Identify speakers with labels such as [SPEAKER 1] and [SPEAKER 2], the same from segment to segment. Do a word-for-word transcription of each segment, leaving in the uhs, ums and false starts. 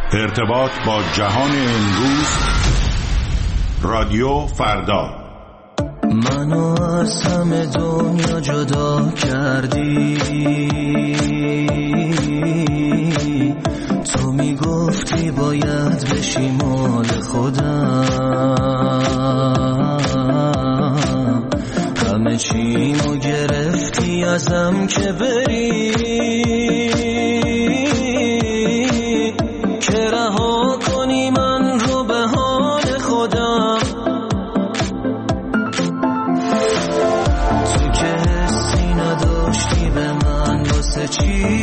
[SPEAKER 1] ارتباط با جهان امروز، رادیو فردا.
[SPEAKER 2] منو از همه دنیا جدا کردی، تو میگفتی باید بشی مال خودم، همه چیمو گرفتی ازم که بری، که رها کنی من رو به حال خودم. تو که حسی نداشتی به من واسه چی،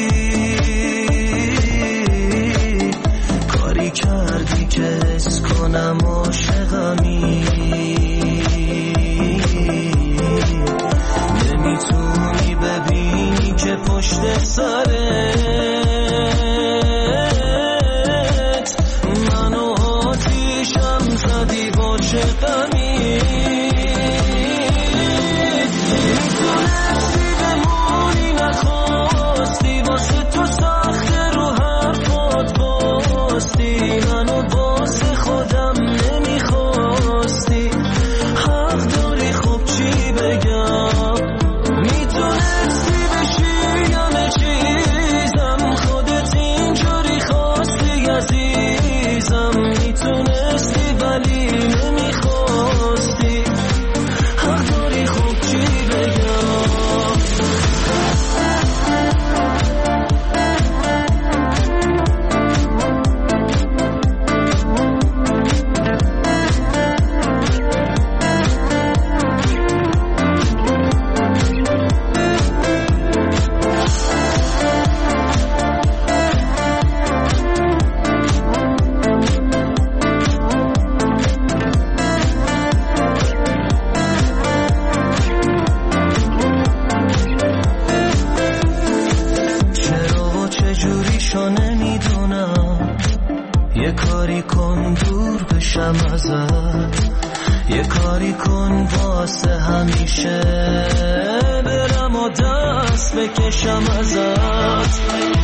[SPEAKER 2] کاری کردی که حس کنم عاشقمی، نمیتونی ببینی که پشت سرت منو آتیشم زدی با چه غمی. میتونستی بمونی نخواستی، واسه تو سخته رو حرفات باستی، منو واسه خودم نمیخواستی، حق داری خب چی بگم. میتونستی بشی همه چیزم، خودت اینجوری خواستی عزیزم، میتونستی ولی نمیخواستی، حق داری خب چی بگم. یه کاری کن دور بشم ازت، یه کاری کن واسه همیشه برم و دست بکشم ازت.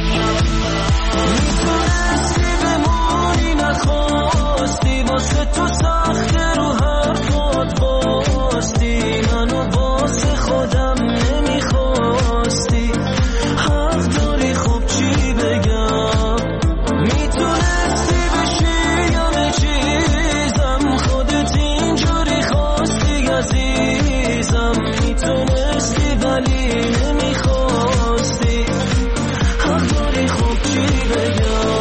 [SPEAKER 2] میتونستی بمونی نخواستی، واسه تو سخته رو حرفات باستی، منو واسه خودم نمیخواستی، حق داری خب چی بگم. میتونستی بشی همه چیزم، خودت اینجوری خواستی عزیزم، میتونستی ولی نمیخواستی، حق داری خب چی بگم.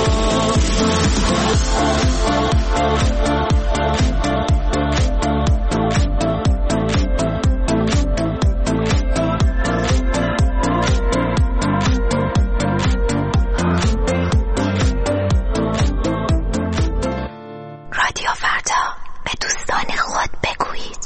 [SPEAKER 3] رادیو فردا، به دوستان خود بگویید.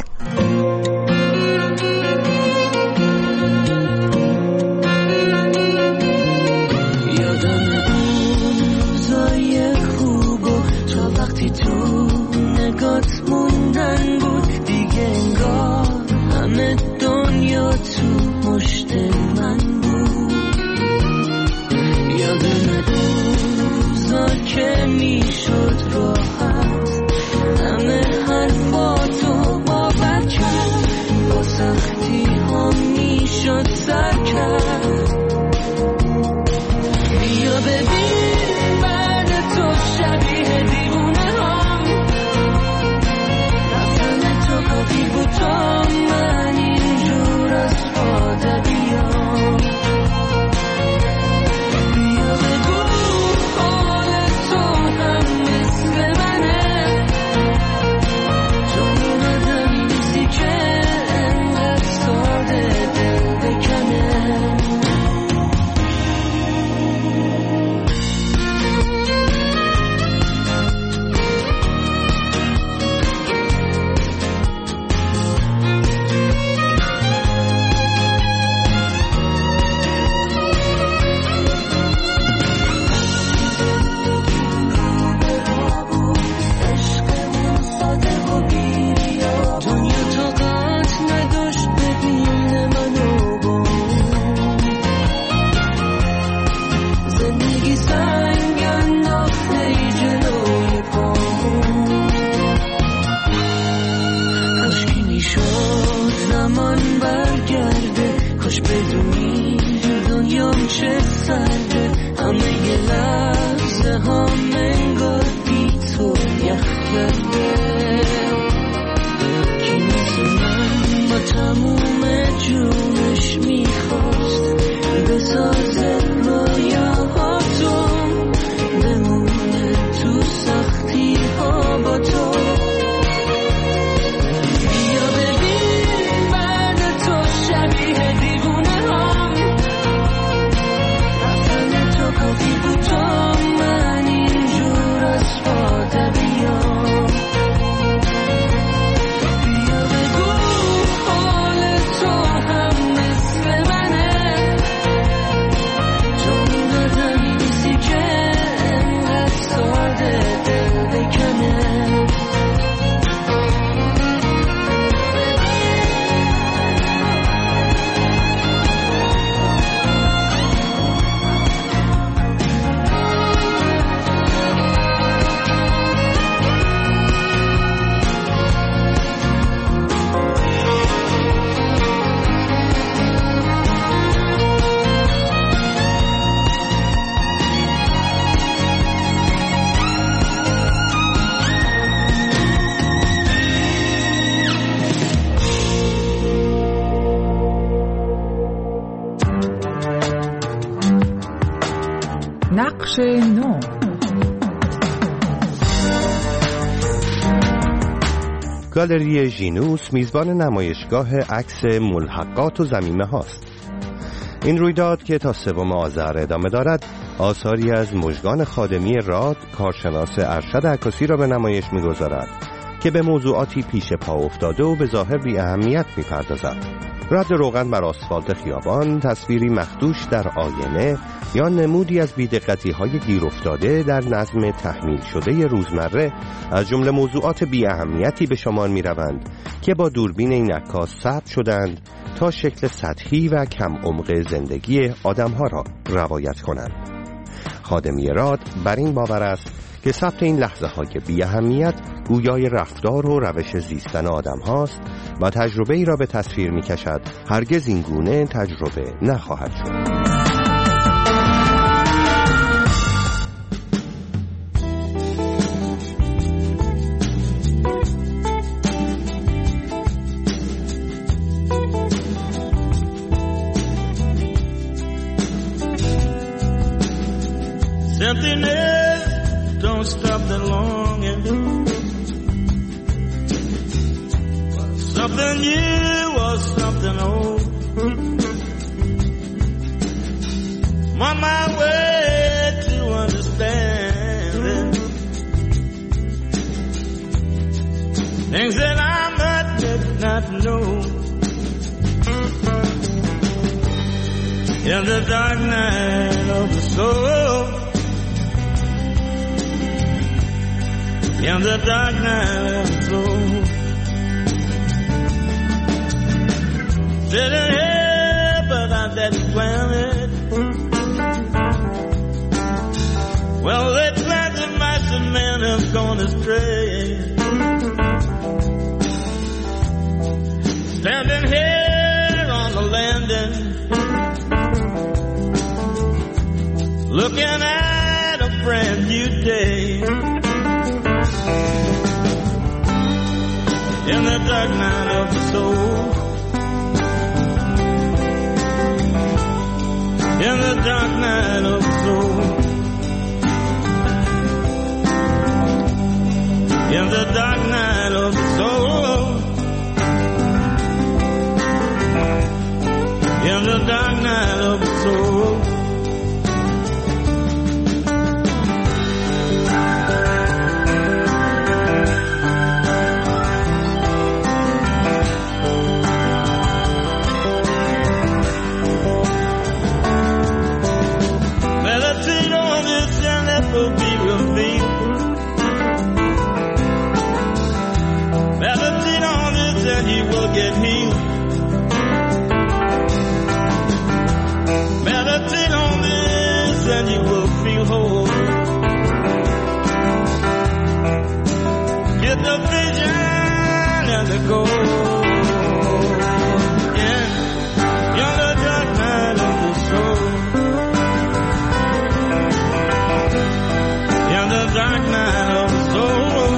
[SPEAKER 2] یادم اون روزای خوبو، تا وقتی تو نگات موندن بود، دیگه انگار همه دنیا تو مشت من بود. یادم اون روزا که میشد راحت همه حرفاتو باور کرد، با سختی ها میشد سر کرد. بیا ببین بعد تو شبیه دیوونه هم، رفتن تو کافی بود تا من اینجور از خاطر بیام. بیا بگو حال تو هم مثل منه، تو اون آدمی نیستی که انقدر ساده دل بکنه.
[SPEAKER 4] بخش نو.
[SPEAKER 5] گالری ژینوس میزبان نمایشگاه عکس ملحقات و ضمیمه هاست. این رویداد که تا سوم آذر ادامه دارد آثاری از مژگان خادمی راد، کارشناس ارشد عکاسی را به نمایش می‌گذارد که به موضوعاتی پیش پا افتاده و به ظاهر بی اهمیت می‌پردازد. رد روغن بر آسفالت خیابان، تصویری مخدوش در آینه یا نمودی از بی‌دقتی‌های گیر افتاده در نظم تحمیل شده روزمره از جمله موضوعات بی اهمیتی به شمار می‌روند که با دوربین این عکاس ثبت شدند تا شکل سطحی و کم عمق زندگی آدم‌ها را روایت کنند. خادمی راد بر این باور است که ثبت این لحظه‌های بی اهمیت گویای رفتار و روش زیستن آدم هاست و تجربه ای را به تصویر می کشد هرگز این گونه تجربه نخواهد شد.
[SPEAKER 2] Emptiness don't stop the longing. Something new or something old. I'm on my way to understand things that I might not know. In the dark night of the soul. In the dark night of the soul. Sitting here, but I didn't plan it. Well, they planned the mighty man have gone astray. Standing here on the landing, looking at a brand new day. In the dark night of the soul. In the dark night of the soul. In the dark night of the soul. In the dark night of the soul. Will be revealed. Meditate on this and you will get healed. Meditate on this and you will feel whole. Get the vision and the goal. Yeah, you're the dark night of the soul. Dark night of the soul.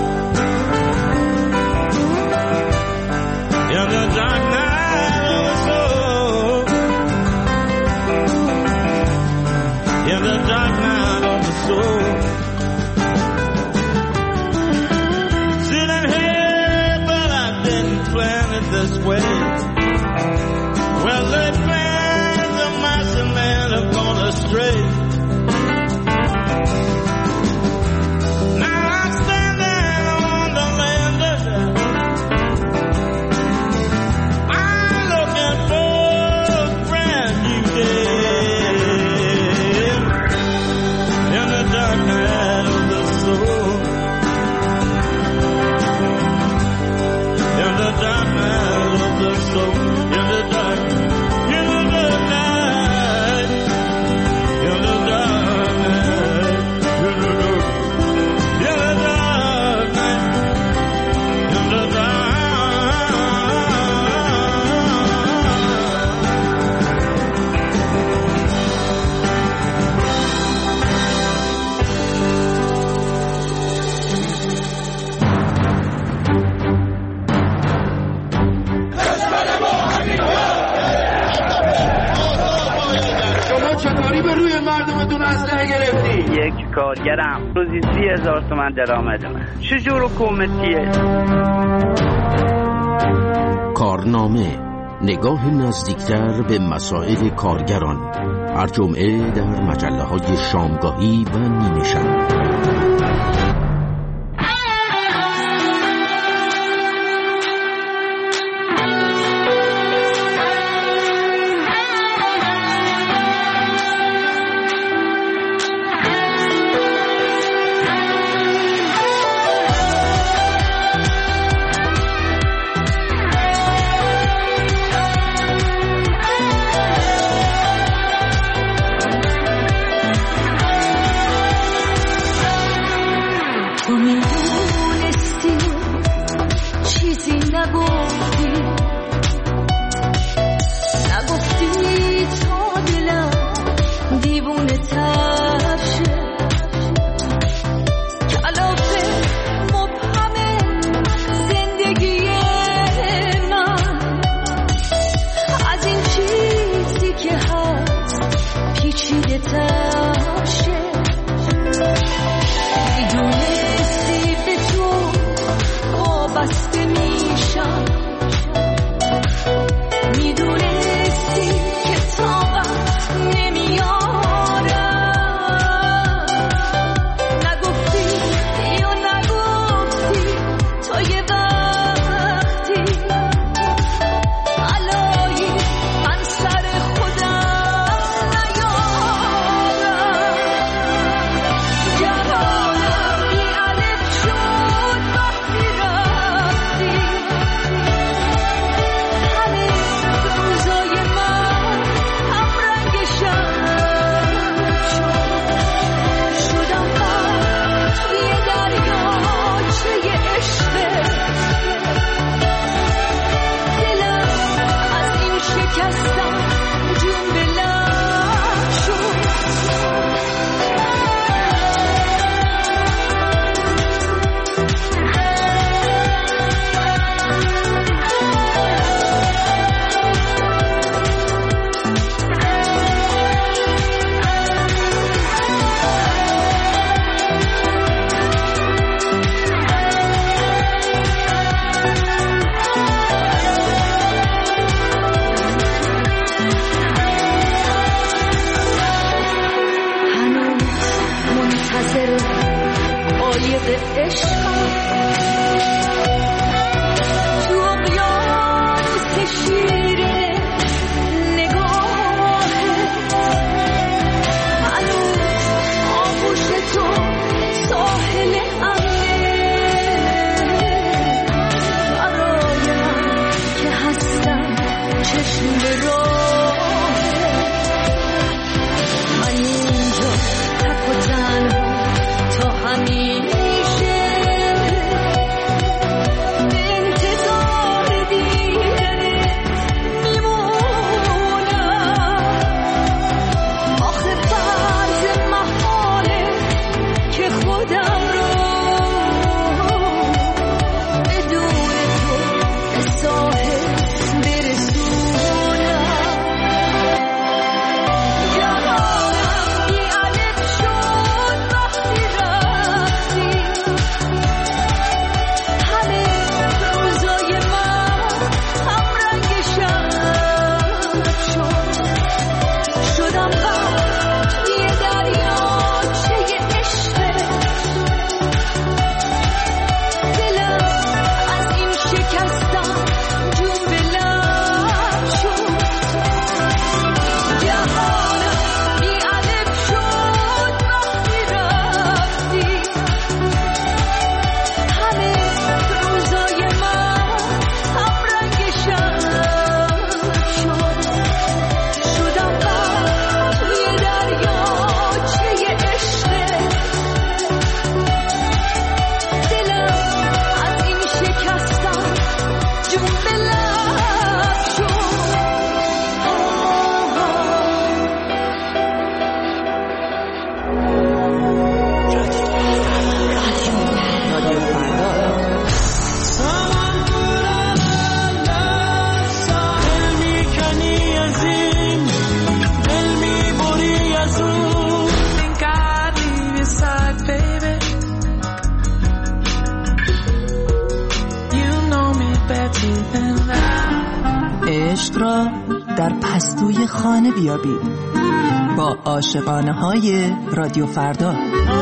[SPEAKER 2] In the dark night of the soul. In the dark night of the soul. Sitting here, but I didn't plan it this way. Well, they planned the master man have gone astray. In the dark
[SPEAKER 4] یک کارگرم روزی سی هزار تومن درآمد من. چجور حکومتیه؟
[SPEAKER 6] کارنامه، نگاه نزدیکتر به مسائل کارگران، هر جمعه در مجله های شامگاهی و نیمه شب.
[SPEAKER 7] تا همیشه خود را در پستوی خانه بیابید با عاشقانه های رادیو فردا.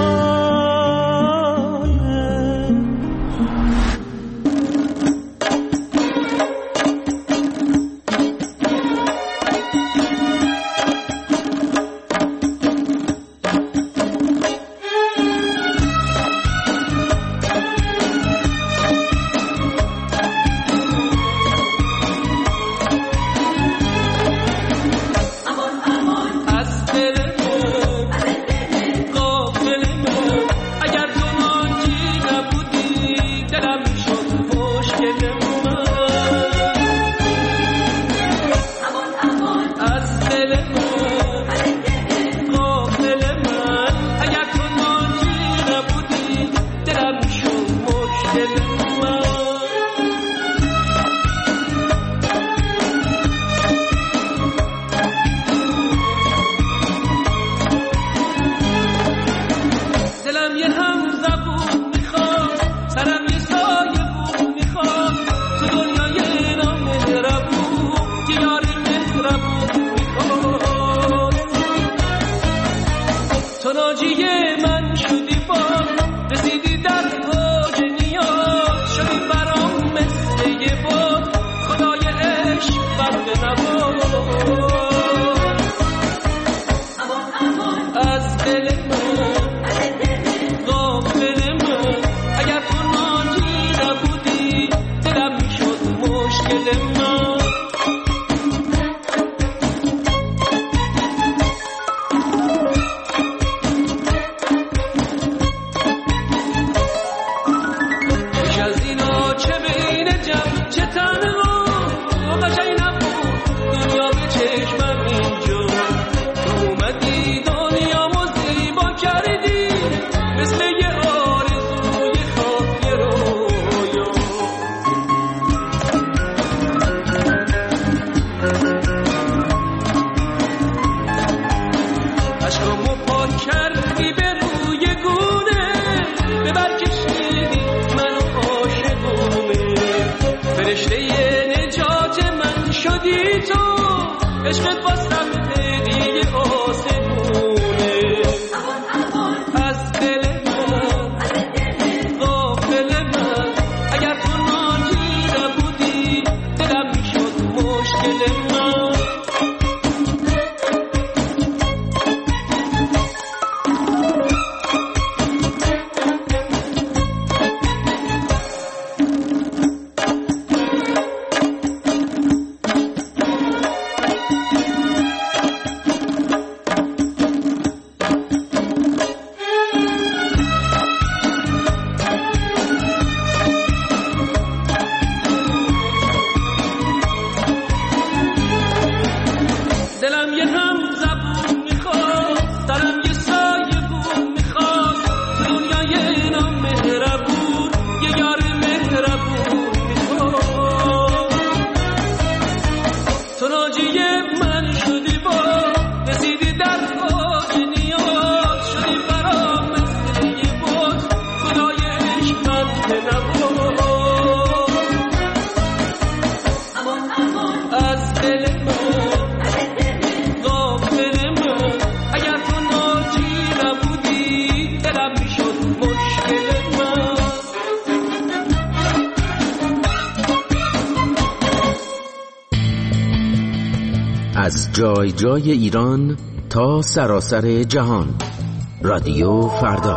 [SPEAKER 6] از جای جای ایران تا سراسر جهان، رادیو فردا.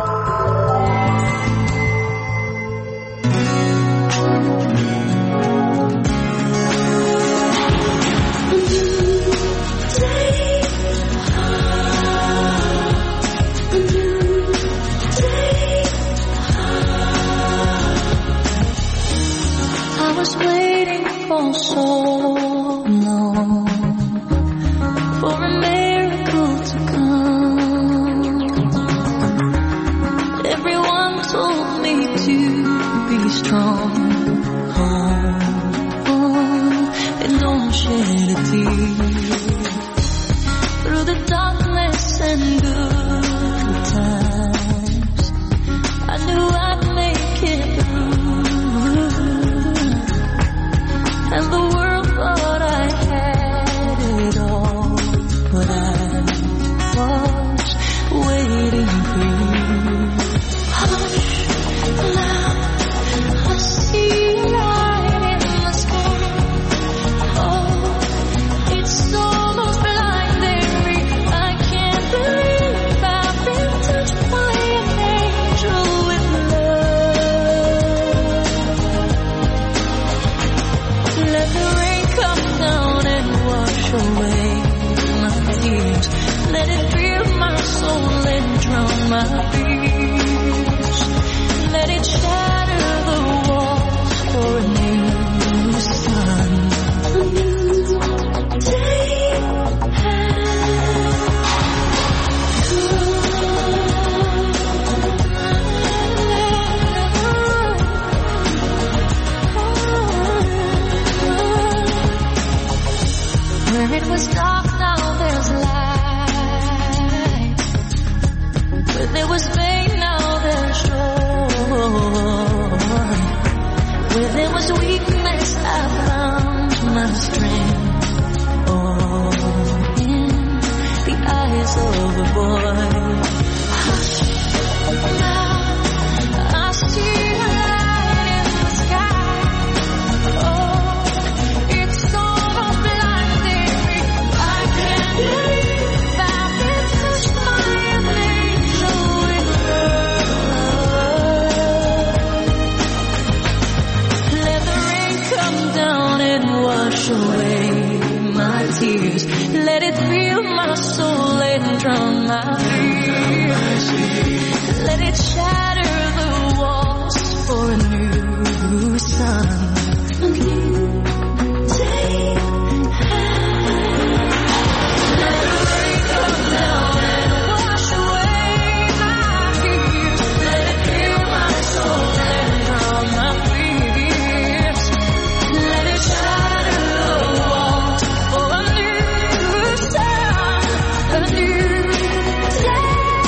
[SPEAKER 3] And the world thought I had
[SPEAKER 8] fears. Let it shatter the walls for a new sun. A new day where it was dark, now there's light. Where there was pain, now there's joy. Where there was weakness, I found my strength. Oh, in the eyes of a boy. Hush, now I see a light in the sky. Oh, it's gonna blinding me. I can't believe I can touch my angel with love. Let the rain come down and wash away my tears. Let it fill my soul and drown my fears. Let it shatter the walls for a new sun. A new day. Let the rain come down and wash away my fears. Let it fill my soul and drown my fears. Let it shatter the walls for a new sun. A new day.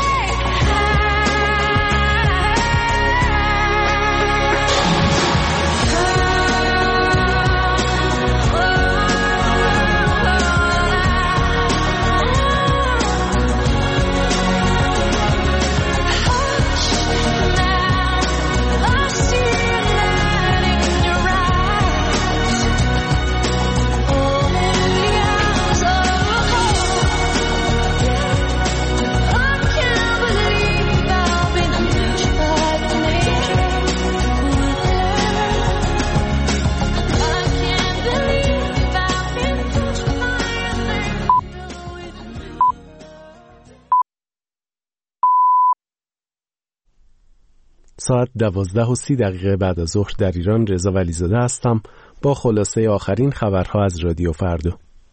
[SPEAKER 9] ساعت دوازده و سی دقیقه بعد از ظهر در ایران. رضا ولیزاده هستم با خلاصه آخرین خبرها از رادیو فردا.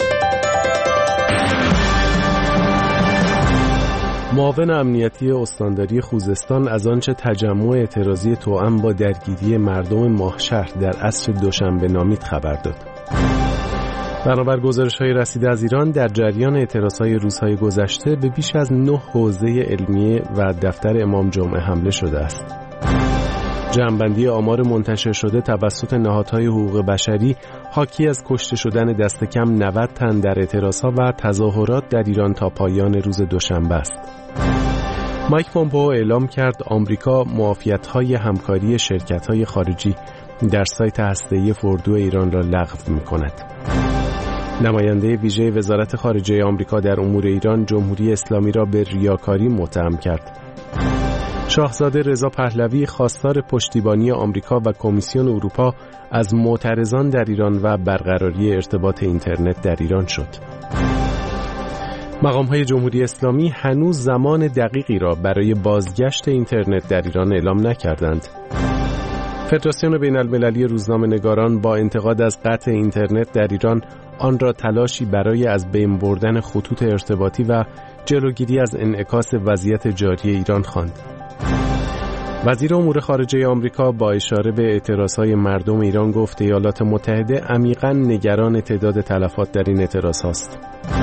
[SPEAKER 9] معاون امنیتی استانداری خوزستان از آنچه تجمع اعتراضی توأم با درگیری مردم ماهشهر در عصر دوشنبه نامید خبر داد. بنابر گزارش‌های رسیده از ایران، در جریان اعتراضهای روزهای گذشته به بیش از نه حوزه علمیه و دفتر امام جمعه حمله شده است. جمع‌بندی آمار منتشر شده توسط نهادهای حقوق بشری حاکی از کشته شدن دست کم نود تن در اعتراضها و تظاهرات در ایران تا پایان روز دوشنبه است. مایک پومپئو اعلام کرد آمریکا معافیت‌های همکاری شرکت‌های خارجی در سایت هسته‌ای فوردو ایران را لغو می‌کند. نماینده ویژه وزارت خارجه آمریکا در امور ایران جمهوری اسلامی را به ریاکاری متهم کرد. شاهزاده رضا پهلوی خواستار پشتیبانی آمریکا و کمیسیون اروپا از معترضان در ایران و برقراری ارتباط اینترنت در ایران شد. مقام‌های جمهوری اسلامی هنوز زمان دقیقی را برای بازگشت اینترنت در ایران اعلام نکردند. فدراسیون بین‌المللی روزنامه‌نگاران با انتقاد از قطع اینترنت در ایران آن را تلاشی برای از بین بردن خطوط ارتباطی و جلوگیری از انعکاس وضعیت جاری ایران خواند. وزیر امور خارجه آمریکا با اشاره به اعتراضهای مردم ایران گفت ایالات متحده عمیقاً نگران تعداد تلفات در این اعتراض‌هاست.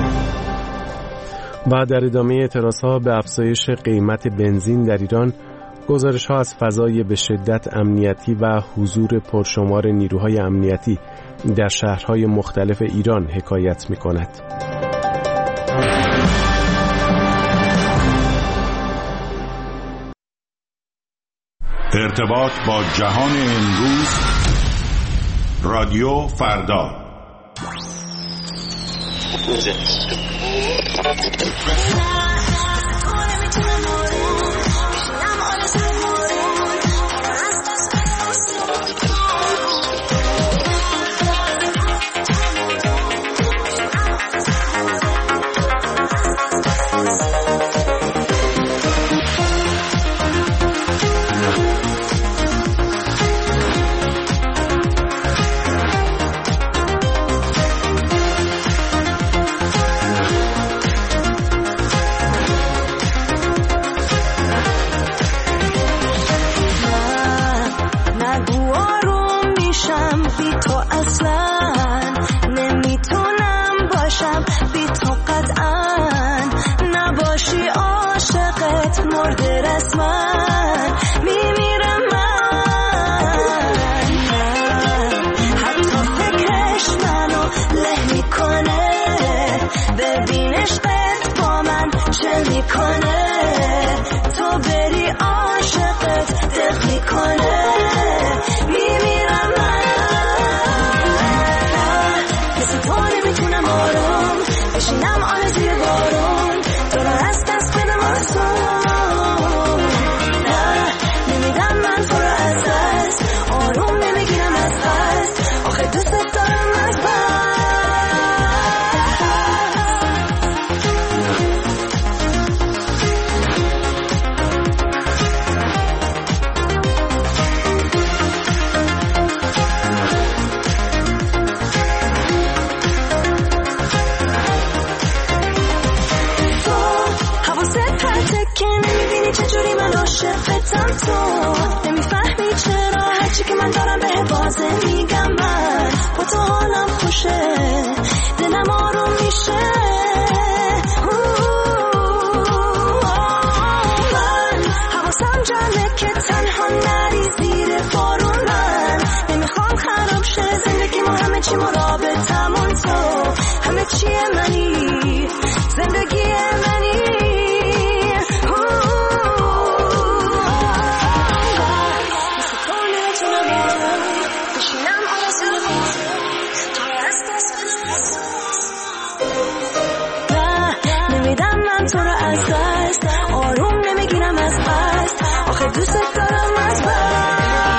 [SPEAKER 9] و در ادامه اعتراضها به افزایش قیمت بنزین در ایران، گزارش‌ها از فضای به شدت امنیتی و حضور پرشمار نیروهای امنیتی در شهرهای مختلف ایران حکایت می‌کند.
[SPEAKER 1] ارتباط با جهان امروز، رادیو فردا.
[SPEAKER 8] معرفتم تو نمیفهمی چرا هرچی که من دارم به بازه میگم من با تو حالم خوشه دلم آروم میشه من حواسم جمعه که تنها نری زیر بارون من نمیخوام خراب شه زندگی ما همه چی مرابطمون تو همه چیه منی زندگی منی تو رو از دست آروم نمیگیرم از قصد آخه دوست دارم از بس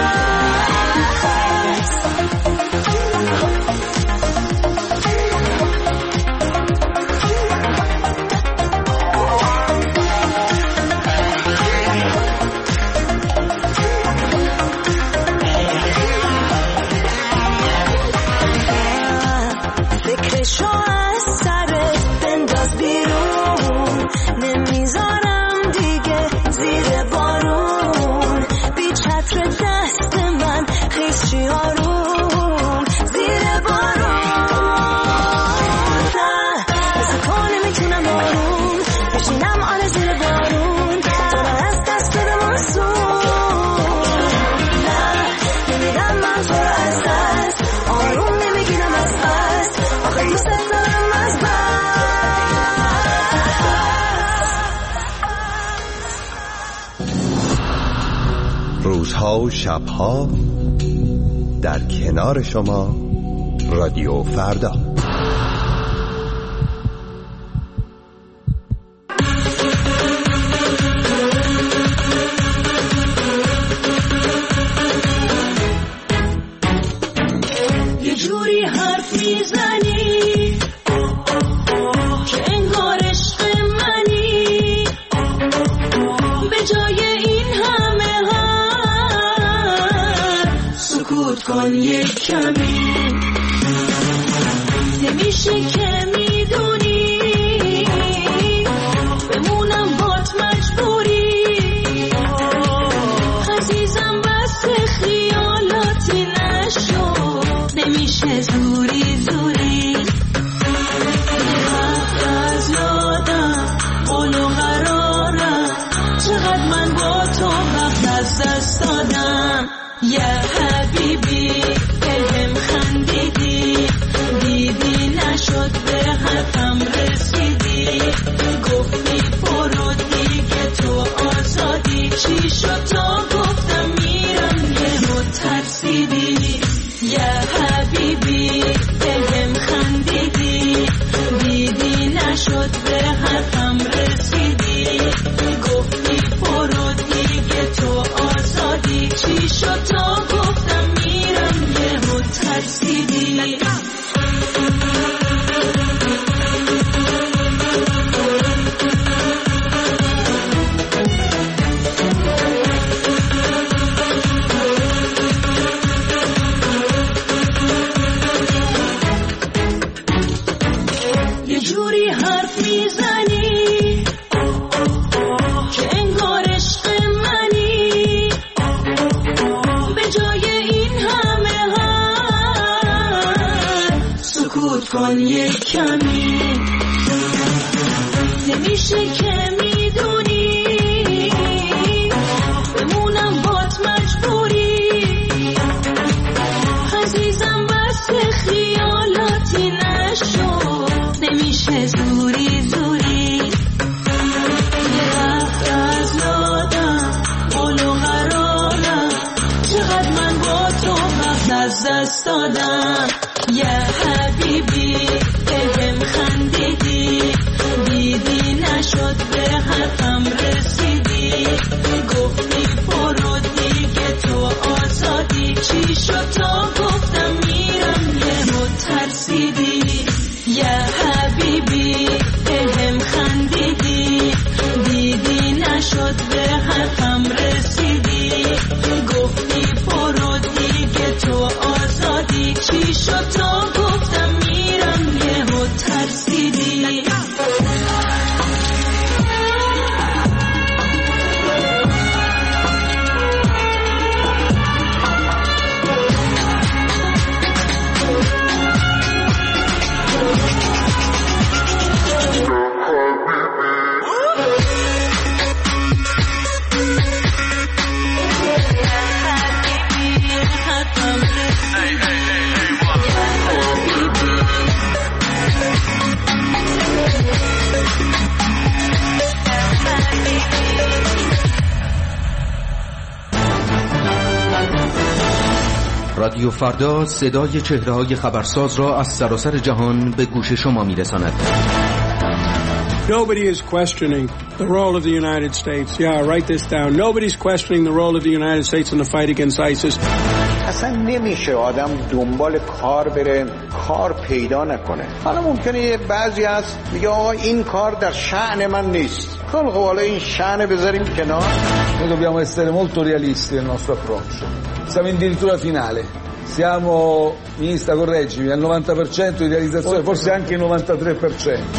[SPEAKER 8] فکرشو از سرت بنداز بیرون نمیذارم دیگه زیر بارون بی چتر دست من خیس چی آروم زیر بارون نه مثل تو نمیتونم آروم بشینم آره زیر بارون تو رو از دست بدم آسون نه نمیدم من تو رو از دست آروم نمیگیرم از قصد آخه دوست دارم از بس
[SPEAKER 5] روزها و شبها در کنار شما رادیو فردا.
[SPEAKER 8] یه جوری حرف میزنی که انگار عشق منی به جای این همه حرف سکوت کن یک کمی نمیشه که میدونی بمونم بات مجبوری عزیزم بس خیالاتی نشو نمیشه زوری زوری وقت از یادم قول و قرارم چقدر من با تو وقت از دست دادم یه حبیبی بهم خندیدی دیدی نشد به حرفم رسیدی گفتی برو دیگه تو آزادی چی شد تا گفتم میرم یهو ترسیدی یه حبیبی بهم خندیدی دیدی نشد به حرفم رسیدی گفتی برو دیگه تو آزادی چی شد تا گفتم میرم یهو ترسیدی یه جوری حرف میزنی که انگار عشق منی به جای این همه حرف سکوت کن یک کمی نمیشه که میدونی بمونم بات مجبوری عزیزم بس خیالاتی نشو نمیشه زوری زوری یه وقت از یادم قول و قرارم چقدر من با تو وقت از دست دادم یه حبیبی بهم خندیدی دیدی نشد به حرفم رسیدی گفتی برو دیگه تو آزادی چی شد تا گفتم میرم یهو ترسیدی یه حبیبی بهم خندیدی دیدی نشد به حرفم رسیدی گفتی برو دیگه تو آزادی چی شد تا گفتم میرم
[SPEAKER 6] رادیو فردا صدای چهره‌های خبرساز را از سراسر جهان به گوش شما می‌رساند.
[SPEAKER 10] Nobody is questioning the role of the United States. Yeah, write this down. Nobody's questioning the role of the United States in the fight against ISIS.
[SPEAKER 11] اصلا نمیشه آدم دنبال کار بره کار پیدا نکنه. حالا ممکنه بعضی از میگه آقا این کار در شأن من نیست. خب حالا این شأن بذاریم کنار.
[SPEAKER 12] Noi dobbiamo essere molto realisti nel nostro approccio. Siamo addirittura finale. Siamo, ministra correggimi, al novanta per cento di realizzazione, forse anche il novantatré per cento.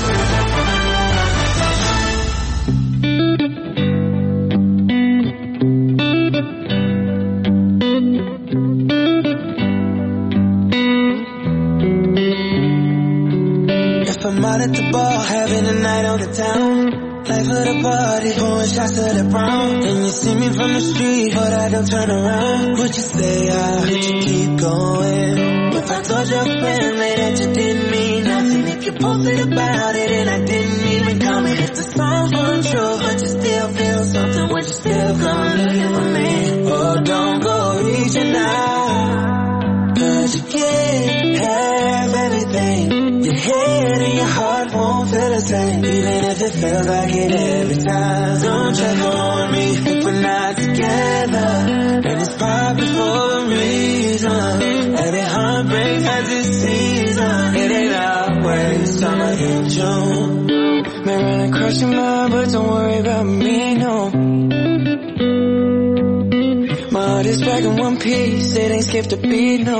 [SPEAKER 13] At the bar, having a night on the town. Life of the party, pouring shots to the brown. And you see me from the street, but I don't turn around. Would you stay out? Would you keep going? If I told your family that you didn't mean nothing, if you posted about it and I didn't even comment, if the songs weren't true, but you still feel something, would you still come looking for me? Oh, don't go reaching out, 'cause you can't have everything. Your head and your heart won't feel the same, even if it feels like it every time. Don't check on me if we're not together, and it's probably for a reason. Every heartbreak has its season. It ain't always summer in June. May run across your mind, but don't worry about me, no. My heart is back in one piece, it ain't skipped a beat, no.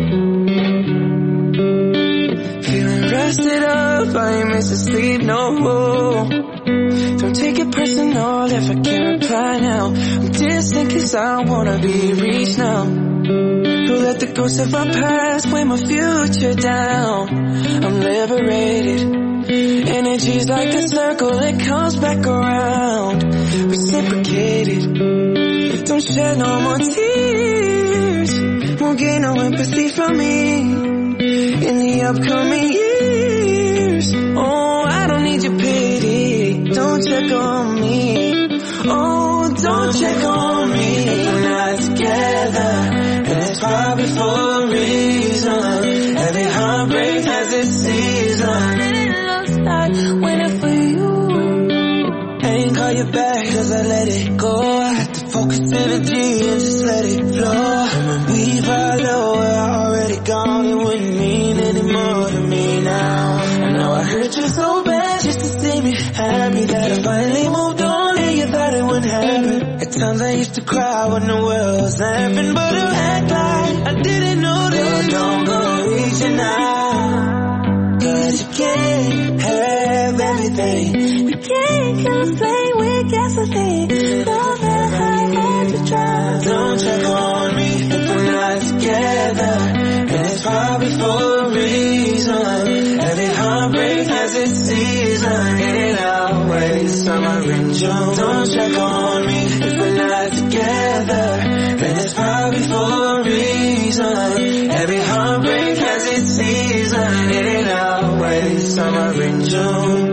[SPEAKER 13] Rested up, I ain't missing sleep, no. Don't take it personal if I can't reply now. I'm distant 'cause I don't wanna be reached now. Don't let the ghosts of our past weigh my future down. I'm liberated. Energy's like a circle that comes back around. Reciprocated. Don't shed no more tears. Won't gain no empathy from me in the upcoming years. Oh, I don't need your pity. Don't check on me. Oh, don't check on me. We're not together, and it's probably for a reason. Every heartbreak has its season. It looks like waiting for you. I ain't call you back 'cause I let it go. I had to focus energy and just let it flow. And when we follow, we're already gone. It wouldn't mean anymore to me now. I know I hurt you so bad just to see me happy, that I finally moved on and you thought it wouldn't happen. At times I used to cry when the world was laughing, but I act like I didn't notice. So don't go reaching out, 'cause you can't have everything. We can't kill a flame with gasoline. Don't matter how hard you try. Don't check on me if we're not together, and it's probably for a reason. Every heartbreak has its season. It ain't always summer in June. Don't check on me if we're not together, and it's probably for a reason. Every heartbreak has its season. It ain't always summer in June.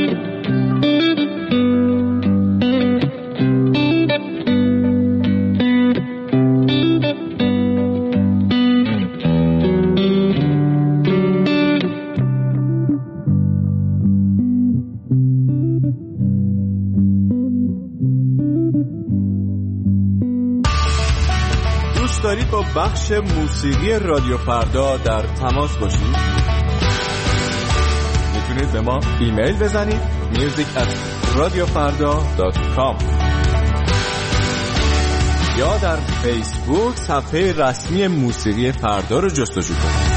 [SPEAKER 14] دارید با بخش موسیقی رادیو فردا در تماس باشید؟ میتونید به ما ایمیل بزنید music at radiofarda dot com یا در فیسبوک صفحه رسمی موسیقی فردا رو جستجو کنید.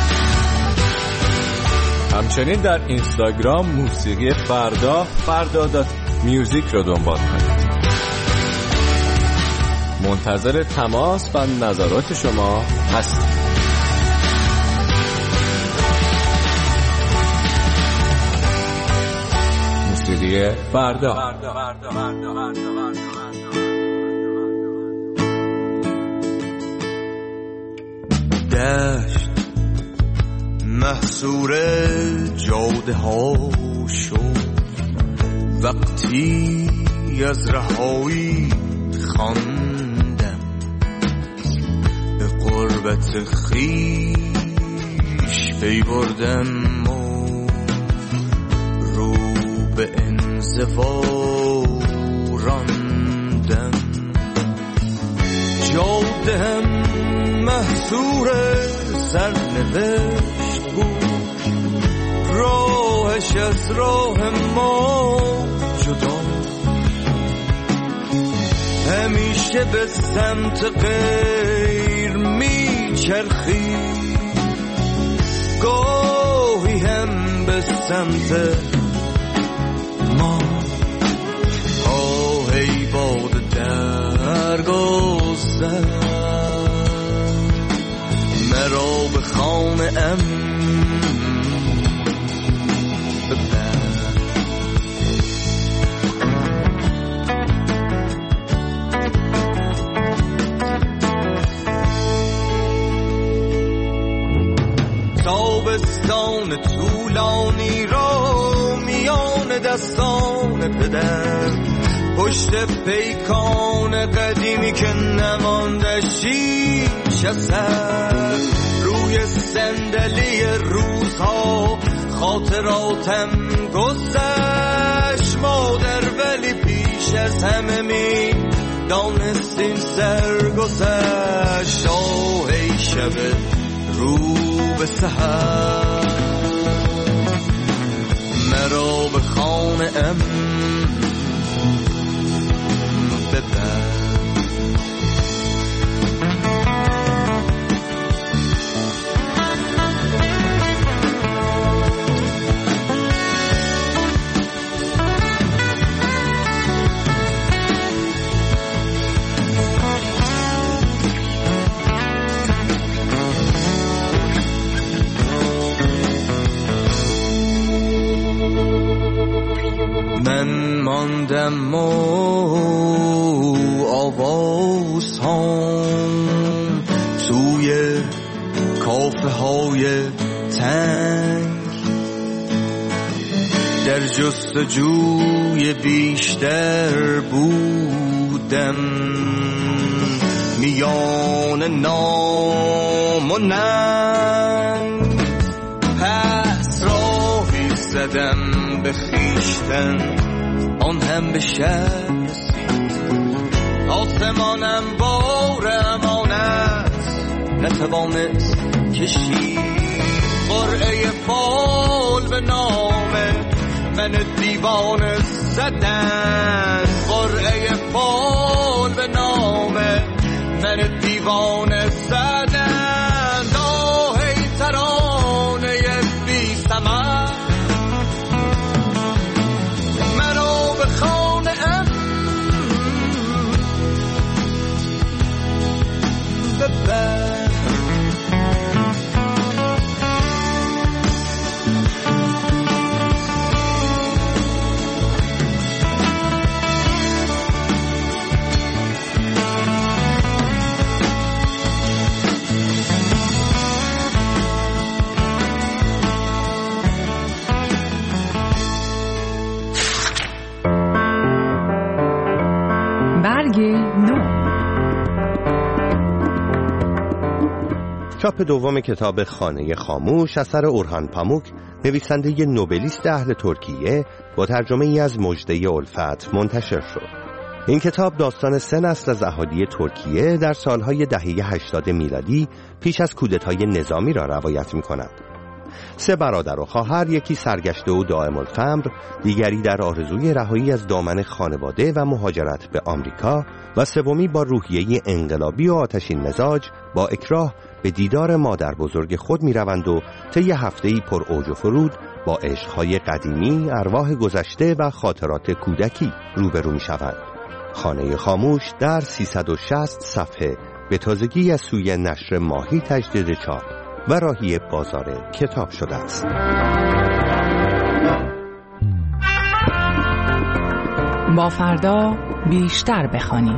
[SPEAKER 14] همچنین در اینستاگرام موسیقی فردا فردا دات میوزیک رو دنبال کنید. منتظر تماس و نظرات شما هستیم. موسیقی فردا.
[SPEAKER 15] دشت محصور جاده ها شد وقتی از رهایی خواندم به قرب صورت خیش پی بردم و رو به انزوا راندم. جاده‌ام محصور سرنوشت بود، راهش از راه ما جدا، همیشه به سمت غیر میچرخید، گاهی هم به سمت ما. آه ای باد درگذر، مرا به خانه ام ببر. تابستان طولانی را میان دستان پدر، پشت پیکان قدیمی که نمانده شیش اثر، روی صندلی روزها خاطراتم گذشت. مادر ولی پیش از همه می دانستین سرگذشت. آه ای شب رو به سحر، مرا به خانه ام ببر. من ماندم و آواز هم توی کافه های تنگ، در جستجوی بیشتر بودم، میان نام و ننگ. پس راهی زدم به خیشتن، آن هم به شهر رسید. آسمانم بار امانت نتوانست کشید. قرعه فال به نام من دیوانه زدن، قرعه فال به نام من دیوانه زدن. آه ای ترانه بی ثمر، مرا به خانه ام ببر.
[SPEAKER 5] چاپ دوم کتاب خانه خاموش اثر اورهان پاموک، نویسنده نوبلیست اهل ترکیه، با ترجمه ای از مژده الفت منتشر شد. این کتاب داستان سه نسل از اهالی ترکیه در سالهای دهه هشتاد میلادی پیش از کودتای نظامی را روایت می کند. سه برادر و خواهر، یکی سرگشته و دائم الفقر، دیگری در آرزوی رهایی از دامن خانواده و مهاجرت به آمریکا و سومی با روحیه انقلابی و آتشین مزاج با اکراه به دیدار مادر بزرگ خود می روند و طی هفته‌ای پر اوج و فرود با عشقهای قدیمی، ارواح گذشته و خاطرات کودکی روبرو می شوند. خانه خاموش در سیصد و شصت صفحه به تازگی از سوی نشر ماهی تجدید چاپ و راهی بازار کتاب شده است.
[SPEAKER 7] با فردا بیشتر بخوانیم.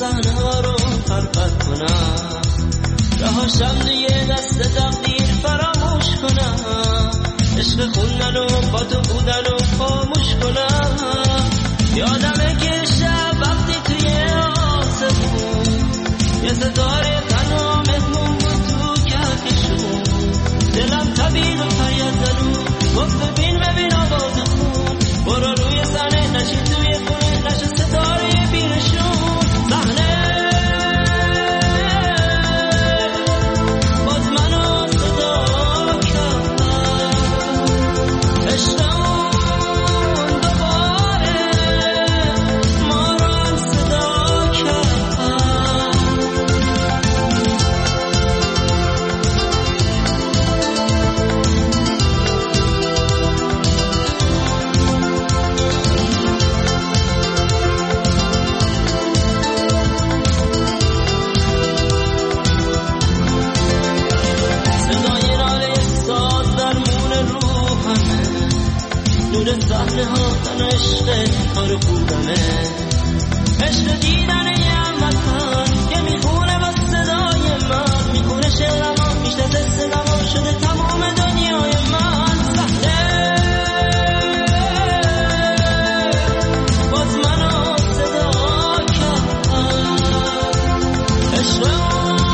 [SPEAKER 2] صحنه ها رو خلقت کنم رهاشم دیگه دست تقدیر فراموش کنم عشق خوندن و با تو بودن و خاموش کنم یادمه که شب وقتی توی آسمون یه ستاره تنها مهمون بود تو کهکشون دلم تبید و فریاد زدون گفت ببین ببین آواز خون برو روی صحنه نشی توی خونه نشه ستاره بیرشون صحنه باز منو صدا کرد عشقمون دوباره ما رو هم صدا کرد نور صحنه ها تن عشق کار خوبمه عشق دیدن یه هموطن که میخونه با صدای من میخونه شعرم میشناسه صدام شده تمام دنیای من صحنه باز منو صدا کرد عشق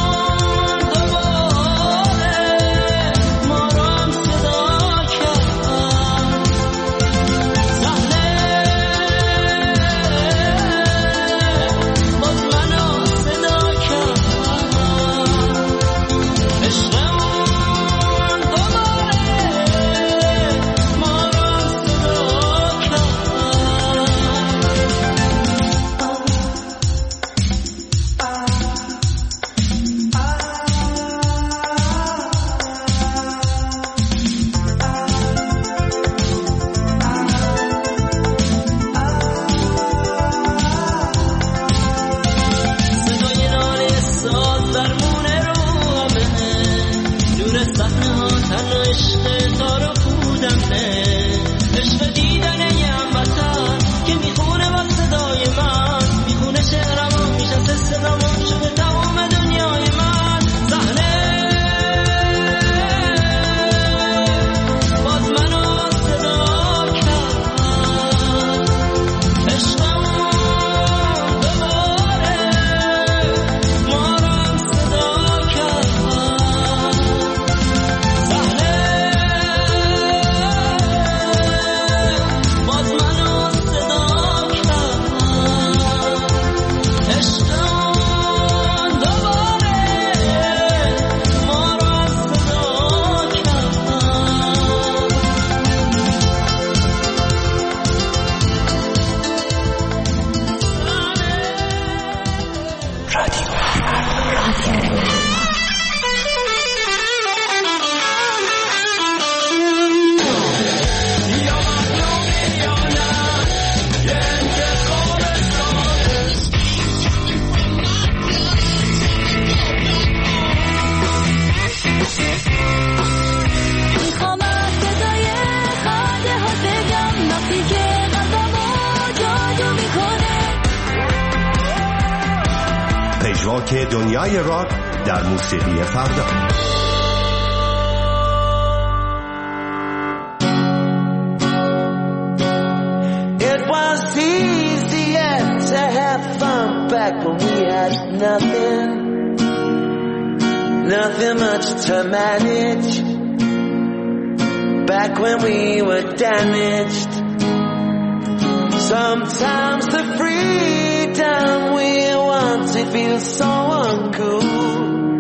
[SPEAKER 5] که دنیای راک در موسیقی فردا.
[SPEAKER 16] It was easier to have fun back when we had nothing, nothing much to manage. Back when we were damaged, sometimes the freedom we wanted feels so uncool.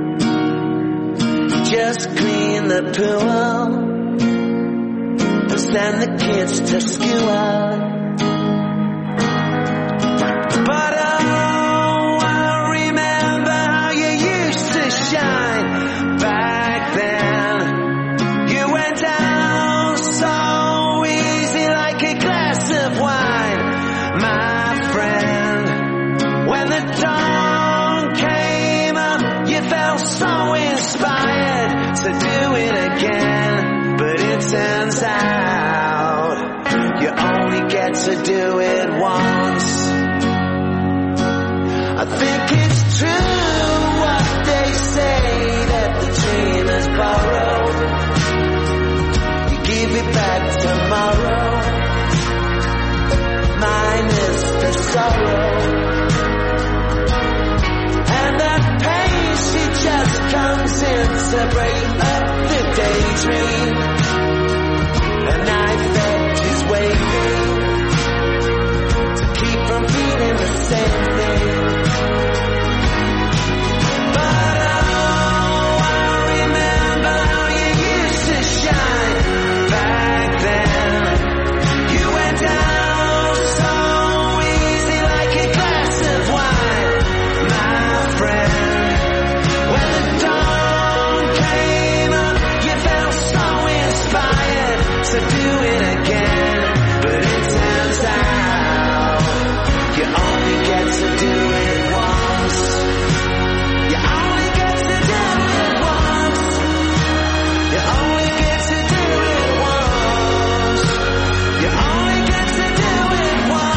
[SPEAKER 16] Just clean the pool and send the kids to school. But oh, I remember how you used to shine back then. You went down so easy like a glass of wine, my friend. When the dawn came up, you felt so inspired to do it again. But it turns out you only get to do it once. I think it's true what they say, that the dreamers borrow, you give it back tomorrow, minus the sorrow. And that pain, she just comes in to break up the daydream. A knife edge is waving to keep from feeling the same thing. But oh, I remember how you used to shine back then. You went down so easy like a glass of wine, my friend. When the dawn came up, you felt so inspired to do it again. But it turns out you only get to do it once. You only get to do it once. You only get to do it once. You only get to do it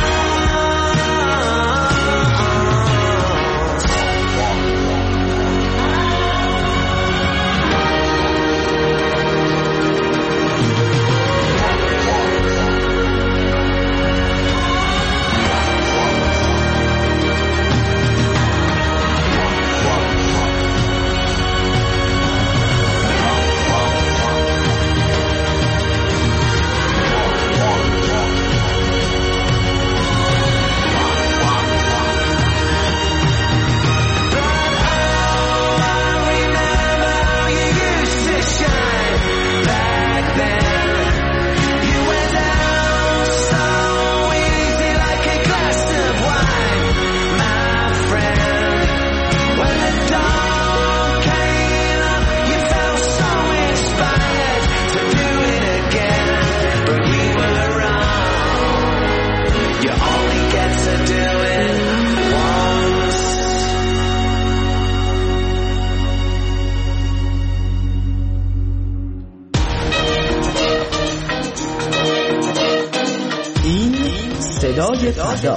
[SPEAKER 17] صدای فردا،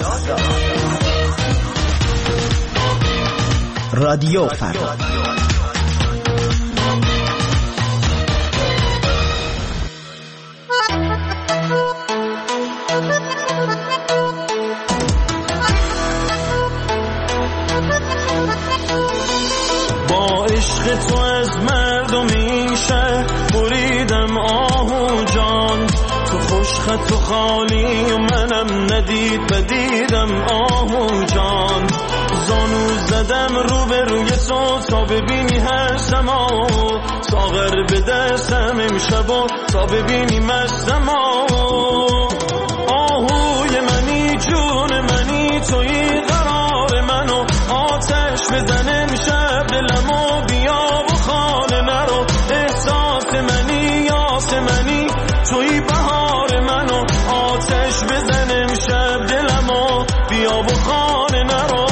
[SPEAKER 17] رادیو فردا.
[SPEAKER 18] با عشق تو از مردم این شهر بریدم آهو جان، تو خوشخط و خالی و منم ندید بدیدم آهو جان. زانو زدم رو به روی تو تا ببینی هستم آهو، ساغر به دستم امشب و تا ببینی مستم آهو. آهوی منی جون منی توی قرار منو، آتش بزن امشب دلمو بیا و خانه نرو. احساس منی یاس منی توی بهار منو، آتش بزن امشب دلمو بیا و خانه نرو.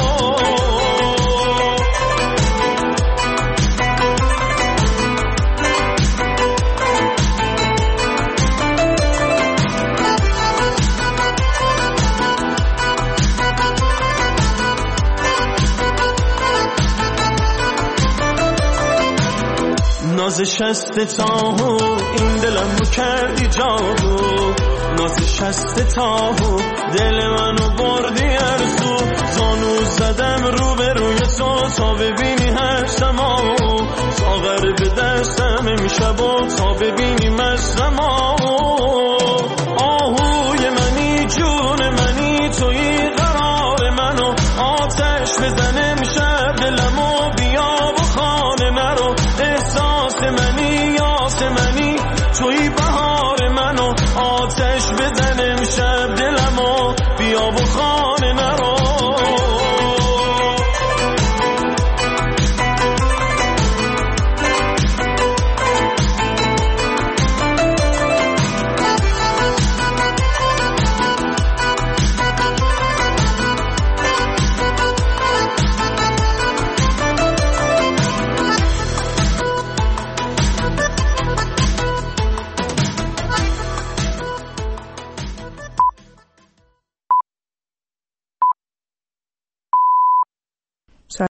[SPEAKER 18] ناز شست تاهو این دلم رو کردی جادو، ناز شست تاهو دل منو بردی ارزو. زانو زدم رو به روی تو تا ببینی هستم آهو، ساغر به دستم امشب و تا ببینی مستم آهو. آهوی منی جون منی توی قرار منو، آتش بزنه